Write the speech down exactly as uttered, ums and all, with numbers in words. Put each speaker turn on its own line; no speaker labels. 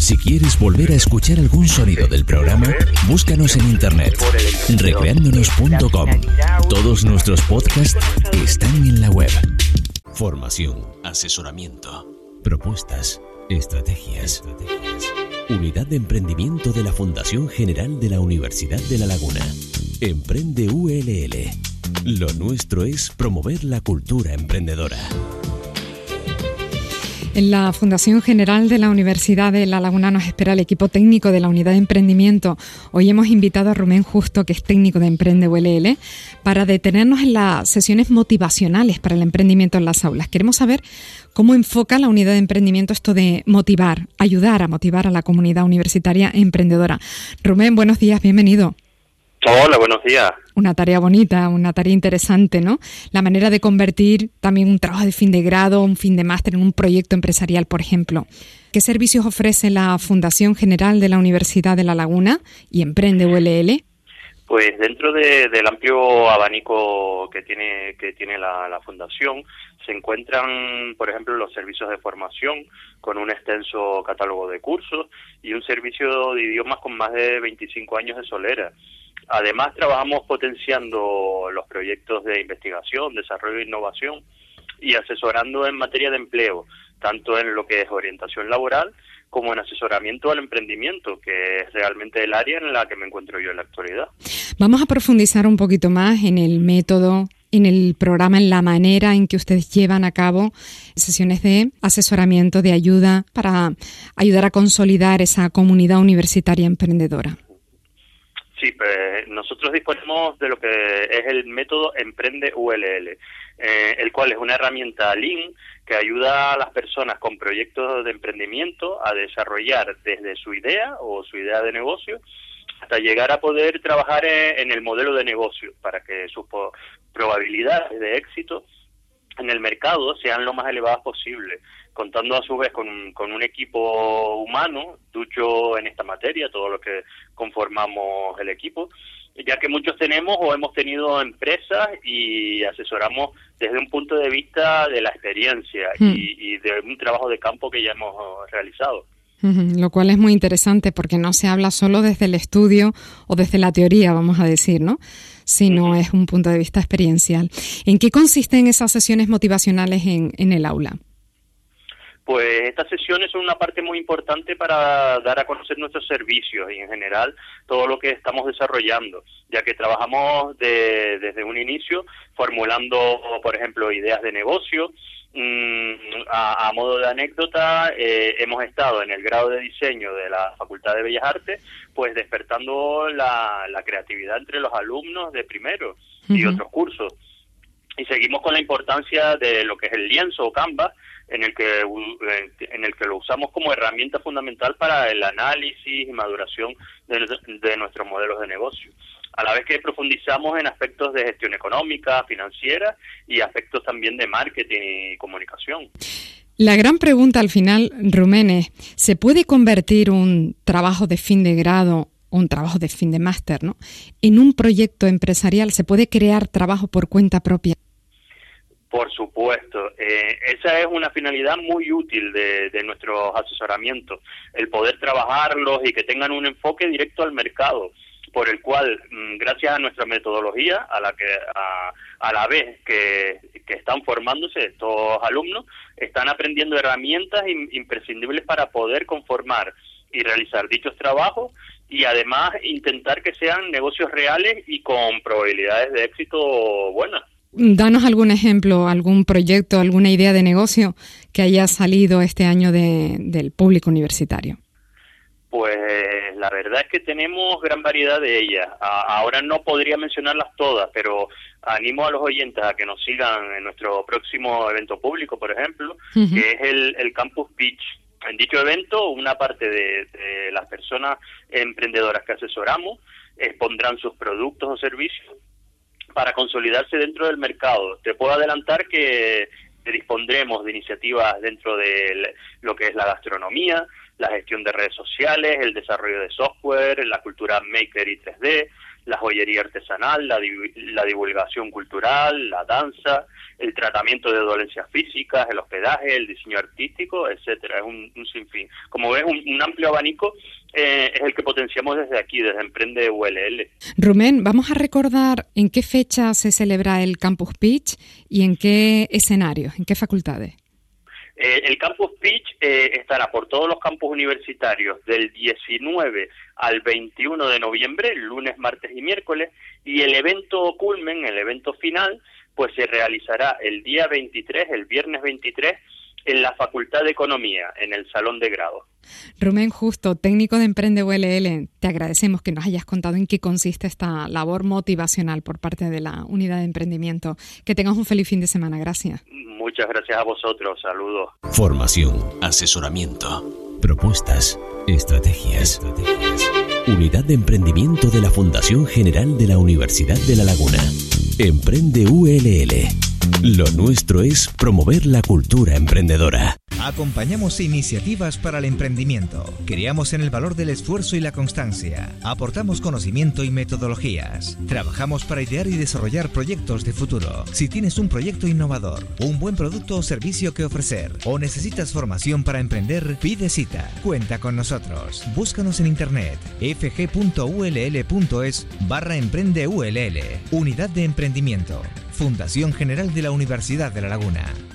Si quieres volver a escuchar algún sonido del programa, búscanos en internet, recreándonos punto com. Todos nuestros podcasts están en la web. Formación, asesoramiento, propuestas, estrategias. Unidad de Emprendimiento de la Fundación General de la Universidad de La Laguna. Emprende U L L. Lo nuestro es promover la cultura emprendedora.
En la Fundación General de la Universidad de La Laguna nos espera el equipo técnico de la Unidad de Emprendimiento. Hoy hemos invitado a Rubén Justo, que es técnico de Emprende U L L, para detenernos en las sesiones motivacionales para el emprendimiento en las aulas. Queremos saber cómo enfoca la Unidad de Emprendimiento esto de motivar, ayudar a motivar a la comunidad universitaria emprendedora. Rubén, buenos días, bienvenido.
Hola, buenos días.
Una tarea bonita, una tarea interesante, ¿no? La manera de convertir también un trabajo de fin de grado, un fin de máster en un proyecto empresarial, por ejemplo. ¿Qué servicios ofrece la Fundación General de la Universidad de La Laguna y Emprende U L L?
Pues dentro de, del amplio abanico que tiene que tiene la, la Fundación, se encuentran, por ejemplo, los servicios de formación con un extenso catálogo de cursos y un servicio de idiomas con más de veinticinco años de solera. Además, trabajamos potenciando los proyectos de investigación, desarrollo e innovación y asesorando en materia de empleo, tanto en lo que es orientación laboral como en asesoramiento al emprendimiento, que es realmente el área en la que me encuentro yo en la actualidad.
Vamos a profundizar un poquito más en el método, en el programa, en la manera en que ustedes llevan a cabo sesiones de asesoramiento, de ayuda, para ayudar a consolidar esa comunidad universitaria emprendedora.
Sí, pues nosotros disponemos de lo que es el método Emprende U L L, eh, el cual es una herramienta Lean que ayuda a las personas con proyectos de emprendimiento a desarrollar desde su idea o su idea de negocio hasta llegar a poder trabajar en el modelo de negocio para que sus probabilidades de éxito en el mercado sean lo más elevadas posible, contando a su vez con un, con un equipo humano, ducho en esta materia, todos los que conformamos el equipo, ya que muchos tenemos o hemos tenido empresas y asesoramos desde un punto de vista de la experiencia mm. y, y de un trabajo de campo que ya hemos realizado.
Uh-huh, lo cual es muy interesante porque no se habla solo desde el estudio o desde la teoría, vamos a decir, ¿no? Sino uh-huh. es un punto de vista experiencial. ¿En qué consisten esas sesiones motivacionales en, en el aula?
Pues estas sesiones son una parte muy importante para dar a conocer nuestros servicios y en general todo lo que estamos desarrollando, ya que trabajamos de, desde un inicio formulando, por ejemplo, ideas de negocio. A, a modo de anécdota, eh, hemos estado en el grado de diseño de la Facultad de Bellas Artes, pues despertando la, la creatividad entre los alumnos de primero y uh-huh. otros cursos. Y seguimos con la importancia de lo que es el lienzo o Canvas, en el que en el que lo usamos como herramienta fundamental para el análisis y maduración de, de nuestros modelos de negocio, a la vez que profundizamos en aspectos de gestión económica, financiera y aspectos también de marketing y comunicación.
La gran pregunta al final, Rubén, es, ¿se puede convertir un trabajo de fin de grado, un trabajo de fin de máster, ¿no?, en un proyecto empresarial? ¿Se puede crear trabajo por cuenta propia?
Por supuesto, eh, esa es una finalidad muy útil de, de nuestros asesoramientos, el poder trabajarlos y que tengan un enfoque directo al mercado, por el cual, gracias a nuestra metodología, a la que a, a la vez que, que están formándose estos alumnos, están aprendiendo herramientas imprescindibles para poder conformar y realizar dichos trabajos y además intentar que sean negocios reales y con probabilidades de éxito buenas.
Danos algún ejemplo, algún proyecto, alguna idea de negocio que haya salido este año de, del público universitario.
Pues la verdad es que tenemos gran variedad de ellas. A, ahora no podría mencionarlas todas, pero animo a los oyentes a que nos sigan en nuestro próximo evento público, por ejemplo, uh-huh. que es el, el Campus Pitch. En dicho evento, una parte de, de las personas emprendedoras que asesoramos expondrán sus productos o servicios para consolidarse dentro del mercado. Te puedo adelantar que dispondremos de iniciativas dentro de lo que es la gastronomía, la gestión de redes sociales, el desarrollo de software, la cultura maker y tres D, la joyería artesanal, la, div- la divulgación cultural, la danza, el tratamiento de dolencias físicas, el hospedaje, el diseño artístico, etcétera. Es un, un sinfín. Como ves, un, un amplio abanico eh, es el que potenciamos desde aquí, desde Emprende U L L.
Rubén, vamos a recordar en qué fecha se celebra el Campus Pitch y en qué escenarios, en qué facultades.
Eh, el Campus Pitch eh, estará por todos los campus universitarios del diecinueve al veintiuno de noviembre, lunes, martes y miércoles, y el evento culmen, el evento final, pues se realizará el día veintitrés, el viernes veintitrés, en la Facultad de Economía, en el Salón de Grado.
Rubén Justo, técnico de Emprende U L L, te agradecemos que nos hayas contado en qué consiste esta labor motivacional por parte de la Unidad de Emprendimiento. Que tengas un feliz fin de semana. Gracias.
Muchas gracias a vosotros. Saludos.
Formación, asesoramiento, propuestas, estrategias. estrategias. Unidad de Emprendimiento de la Fundación General de la Universidad de La Laguna. Emprende U L L. Lo nuestro es promover la cultura emprendedora.
Acompañamos iniciativas para el emprendimiento. Creamos en el valor del esfuerzo y la constancia. Aportamos conocimiento y metodologías. Trabajamos para idear y desarrollar proyectos de futuro. Si tienes un proyecto innovador, un buen producto o servicio que ofrecer, o necesitas formación para emprender, pide cita. Cuenta con nosotros. Búscanos en internet fg.ull.es barra emprende ULL. Unidad de Emprendimiento. Fundación General de la Universidad de La Laguna.